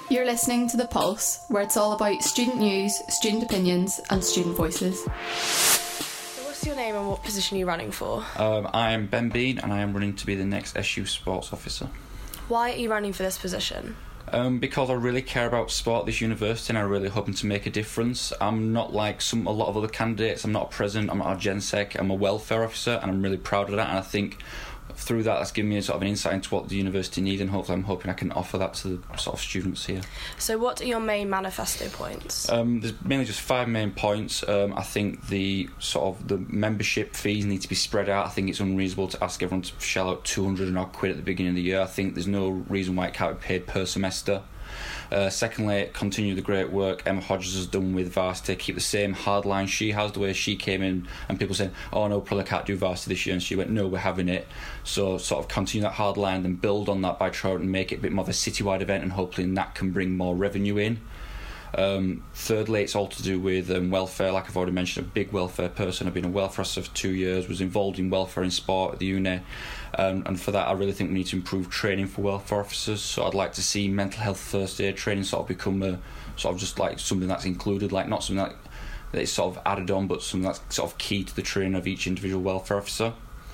You're listening to The Pulse, where it's all about student news, student opinions and student voices. So what's your name and what position are you running for? I am Ben Bean and I am running to be the next SU Sports Officer. Why are you running for this position? Because I really care about sport at this university and I'm really hoping to make a difference. I'm not like a lot of other candidates. I'm not a president, I'm not a GenSec, I'm a welfare officer and I'm really proud of that, and I think through that's given me a sort of an insight into what the university needs, and hopefully I'm hoping I can offer that to the sort of students here. So what are your main manifesto points? There's mainly just 5 main points. I think the membership fees need to be spread out. I think it's unreasonable to ask everyone to shell out 200 and odd quid at the beginning of the year. I think there's no reason why it can't be paid per semester. Secondly, continue the great work Emma Hodges has done with varsity. Keep the same hard line she has, the way she came in and people saying, oh no, probably can't do varsity this year, and she went, no, we're having it. So sort of continue that hard line and build on that by trying to make it a bit more of a citywide event, and hopefully that can bring more revenue in. Thirdly, it's all to do with welfare. Like I've already mentioned, a big welfare person. I've been a welfare officer for 2 years, was involved in welfare in sport at the uni, and for that I really think we need to improve training for welfare officers. So I'd like to see mental health first aid training sort of become a sort of just like something that's included, like not something that is sort of added on, but something that's sort of key to the training of each individual welfare officer.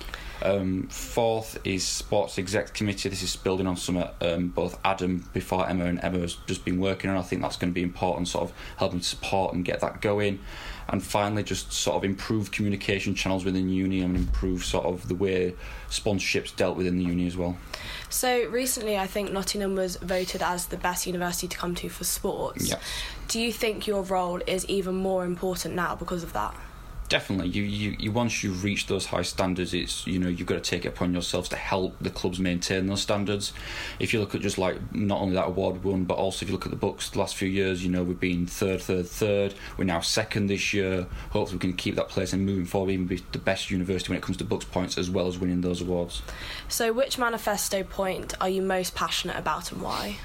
Fourth is Sports Exec Committee. This is building on some both Adam before Emma and Emma has just been working on. I think that's going to be important, sort of helping to support and get that going. And finally, just sort of improve communication channels within the uni and improve sort of the way sponsorships dealt within the uni as well. So recently I think Nottingham was voted as the best university to come to for sports. Yeah. Do you think your role is even more important now because of that? Definitely. You once you've reached those high standards, it's you've got to take it upon yourselves to help the clubs maintain those standards. If you look at just like not only that award we won, but also if you look at the books the last few years, we've been third. We're now second this year. Hopefully we can keep that place and moving forward, even be the best university when it comes to books points as well as winning those awards. So which manifesto point are you most passionate about and why?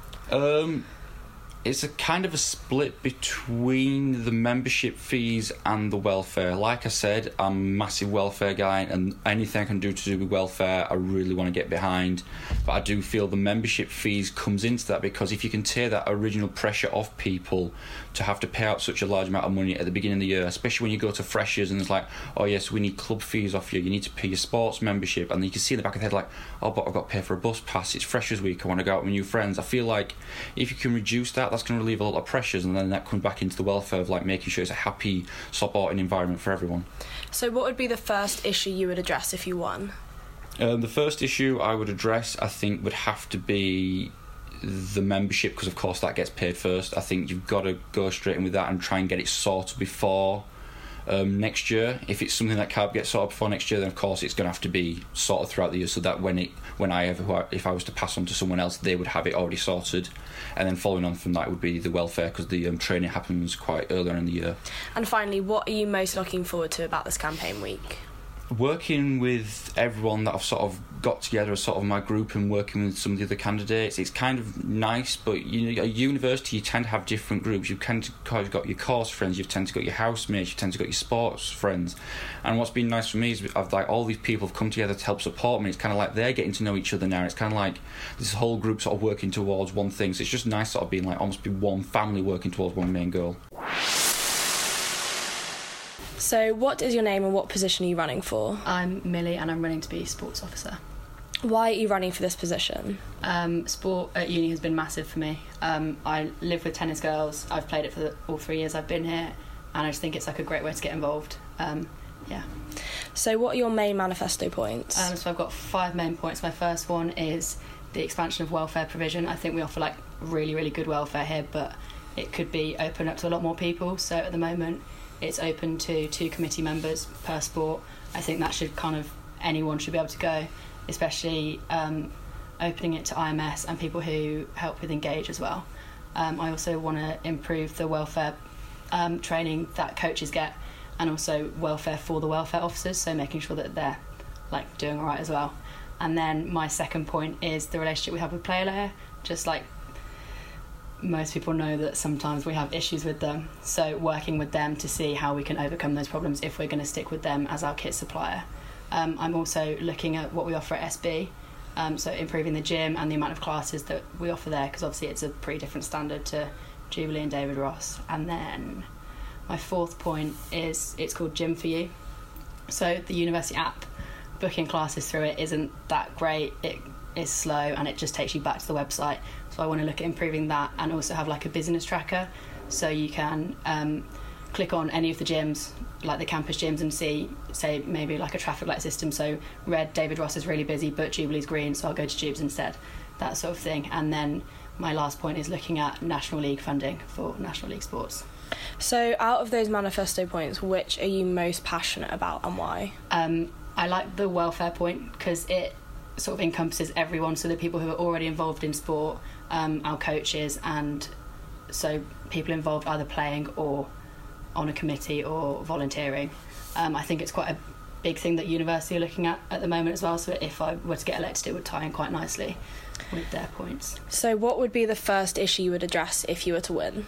It's a kind of a split between the membership fees and the welfare. Like I said, I'm a massive welfare guy, and anything I can do to do with welfare, I really want to get behind. But I do feel the membership fees comes into that, because if you can tear that original pressure off people to have to pay out such a large amount of money at the beginning of the year, especially when you go to freshers and it's like, oh yes, we need club fees off you, you need to pay your sports membership, and then you can see in the back of the head like, oh, but I've got to pay for a bus pass, it's freshers week, I want to go out with new friends. I feel like if you can reduce that, that's going to relieve a lot of pressures, and then that comes back into the welfare of like making sure it's a happy, supporting environment for everyone. So what would be the first issue you would address if you won? The first issue I would address, I think, would have to be the membership, because of course that gets paid first. I think you've got to go straight in with that and try and get it sorted before next year. If it's something that can't get sorted before next year, then of course it's going to have to be sorted throughout the year, so that if I was to pass on to someone else, they would have it already sorted. And then following on from that would be the welfare, because the training happens quite earlier in the year. And finally, what are you most looking forward to about this campaign week? Working with everyone that I've sort of got together as sort of my group, and working with some of the other candidates, it's kind of nice. But at university you tend to have different groups. You've got your course friends, you've tend to got your housemates, you've tend to got your sports friends. And what's been nice for me is I've like all these people have come together to help support me. It's kind of like they're getting to know each other now. It's kind of like this whole group sort of working towards one thing. So it's just nice sort of being like almost be one family working towards one main goal. So what is your name and what position are you running for? I'm Millie and I'm running to be sports officer. Why are you running for this position? Sport at uni has been massive for me. I live with tennis girls. I've played it for all 3 years I've been here, and I just think it's like a great way to get involved. So what are your main manifesto points? So I've got 5 main points. My first one is the expansion of welfare provision. I think we offer like really, really good welfare here, but it could be open up to a lot more people. So at the moment it's open to 2 committee members per sport. I think that should anyone should be able to go, especially opening it to IMS and people who help with Engage as well. I also want to improve the welfare training that coaches get, and also welfare for the welfare officers, so making sure that they're like doing all right as well. And then my second point is the relationship we have with PlayerLayer. Just like most people know that sometimes we have issues with them, so working with them to see how we can overcome those problems if we're going to stick with them as our kit supplier. I'm also looking at what we offer at SB. So improving the gym and the amount of classes that we offer there, because obviously it's a pretty different standard to Jubilee and David Ross. And then my fourth point is it's called Gym for You. So the university app, booking classes through it isn't that great. It is slow and it just takes you back to the website. So I want to look at improving that and also have like a business tracker, so you can click on any of the gyms, like the campus gyms, and see, say, maybe like a traffic light system. So red, David Ross is really busy, but Jubilee's green, so I'll go to Jubes instead. That sort of thing. And then my last point is looking at National League funding for National League sports. So out of those manifesto points, which are you most passionate about and why? I like the welfare point because it sort of encompasses everyone, so the people who are already involved in sport, our coaches, and so people involved either playing or on a committee or volunteering. I think it's quite a big thing that university are looking at the moment as well, so if I were to get elected it would tie in quite nicely with their points. So what would be the first issue you would address if you were to win?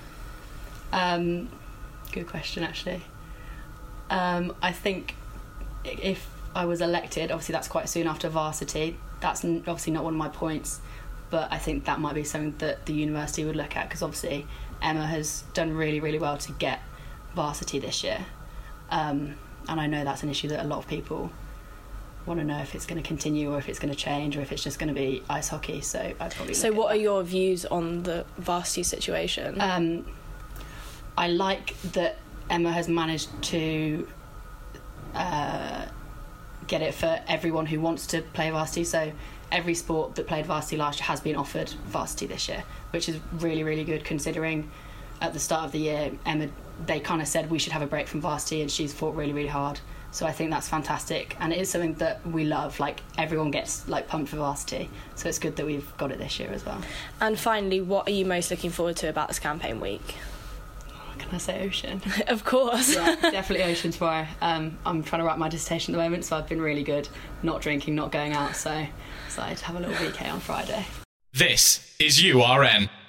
Good question, actually. I think if I was elected, obviously that's quite soon after varsity, that's obviously not one of my points, but I think that might be something that the university would look at, because obviously Emma has done really, really well to get varsity this year, and I know that's an issue that a lot of people want to know if it's going to continue or if it's going to change or if it's just going to be ice hockey. So I'd probably So what are your views on the varsity situation? I like that Emma has managed to get it for everyone who wants to play varsity, so every sport that played varsity last year has been offered varsity this year, which is really, really good, considering at the start of the year Emma, they kind of said we should have a break from varsity, and she's fought really, really hard. So I think that's fantastic, and it is something that we love. Like, everyone gets like pumped for varsity, so it's good that we've got it this year as well. And finally, what are you most looking forward to about this campaign week? Can I say ocean? Of course. Yeah, definitely ocean tomorrow. I'm trying to write my dissertation at the moment, so I've been really good not drinking, not going out, so decided to have a little VK on Friday. This is URN.